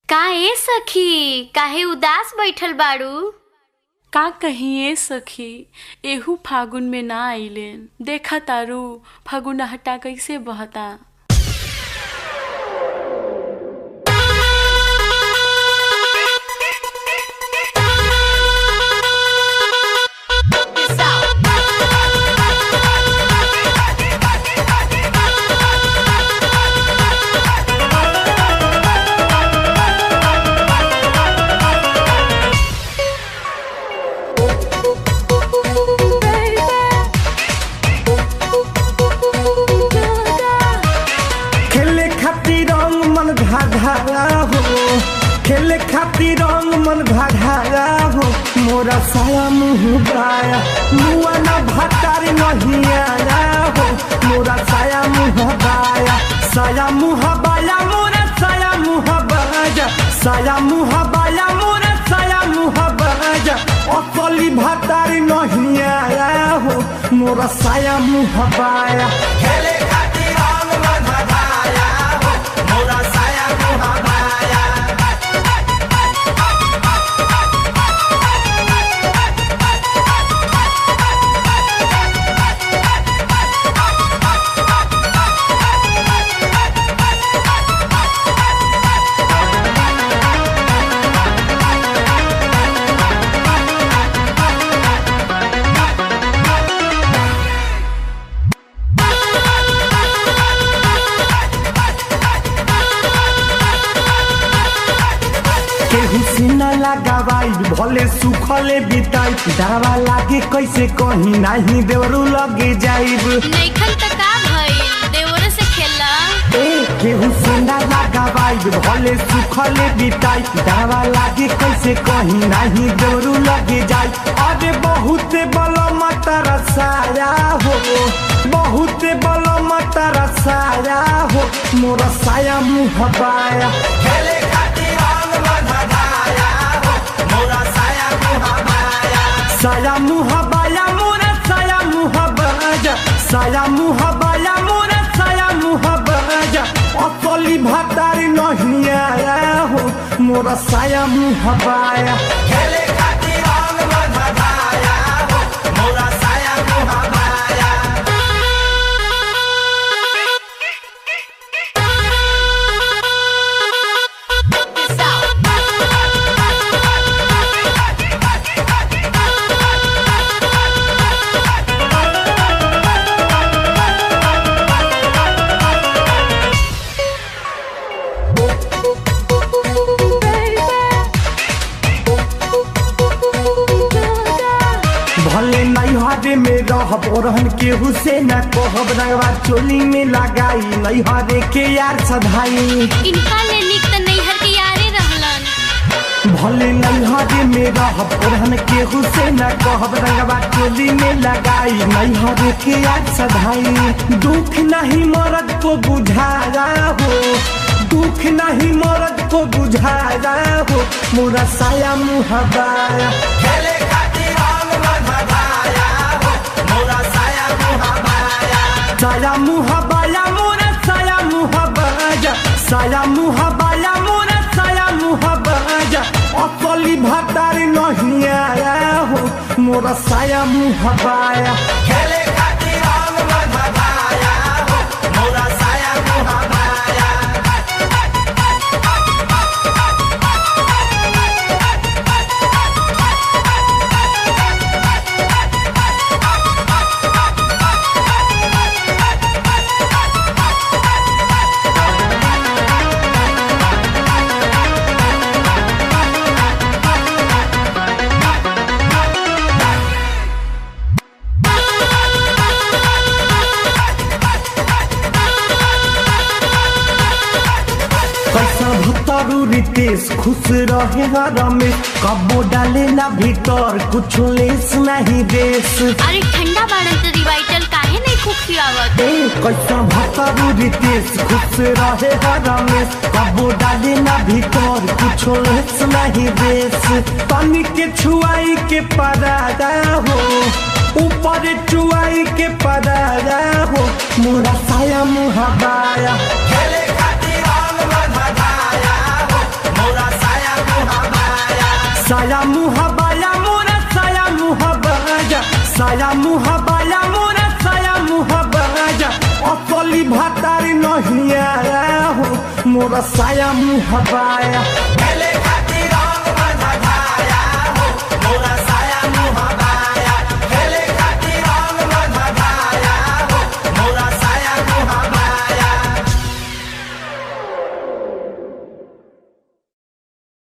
काहे सखी काहे उदास बैठल बाड़ू। का कहिए सखी, एहू फागुन में ना आइलेन। देखा तारू फागुन हटा कैसे बहता। खेले खातिर रंग मन घाघारा हो मोरा साया मुँह बाया मुआ ना भटारी नहीं आया हो मोरा साया मुँह बाया साया मुँह बाया मोरा साया मुँह बाजा साया मुँह बाया मोरा साया मुँह बाजा असली भटारी नहीं आया हो मोरा साया मुँह बाया खेले खातिर रंग मन घाघारा हो मोरा साया मुँह बाया। सीना लगावाई भले सुखले बिताई दावा लागे कैसे कहीं नहीं देवरू लगे जाइब नैखन त का भइल देवरे से खेला केहू सीना लगावाई भले सुखले बिताई दावा लागे कैसे कहीं नहीं देवरू लगे जाई। अरे बहुत बलम तरसाया हो बहुत बलम तरसाया हो मोरा साया मुँह बाया खेले खातिर रंग बधाया हो मोरा साया मुँह बाया साया मुँह बाया मोरा साया मुँह बाजा साया मुँह बाया मोरा साया मुँह बाजा असली भटारी नहीं आया हो मोरा साया मुँह बाया खेले खातिर रंग बधाया हो मोरा साया मुँह बाया। भले नैहरे में रहब ओरहन केहू से न कहब रंगवा चोली में लगाई नैहरे के यार सधाई इनका ले निक त नैहर के यारे रहलन। भले नैहरे में रहब ओरहन केहू से न कहब रंगवा चोली में लगाई नैहरे के यार सधाई। दुख नहीं मर्द को बुझाया हो दुख नहीं मर्द को बुझाया हो मोरा साया मुँह बाया खेले खातिर रंग बधाया हो मोरा साया मुँह बाया साया मुँह बाया मोरा साया मुँह बाजा साया मुँह बाया मोरा साया मुँह बाजा असली भटारी नहीं आया हो मोरा साया मुँह बाया खेले खातिर रंग बधाया हो मोरा साया मुँह बाया। रितेश खुश रहे रमेश कबो डाले ना भीतर कुछ लेस नहीं देश। अरे ठंडा बाड़न त रिवाइटल काहे नहीं खुखियावत कैसा भतरू रितेश खुश रहे रमेश कबो डाले ना भीतर कुछ लेस नहीं देश। पानी के छुआई के परादा हो ऊपर चुआई के परादा हो मोरा साया मुँह बाया खेले खातिर रंग बधाया हो मोरा मुहबाया मोरा साया मुहबाजा साया मुहबाया मोरा साया मुहबाजा असली भातारी नहीं आया हो मोरा साया मुहबाया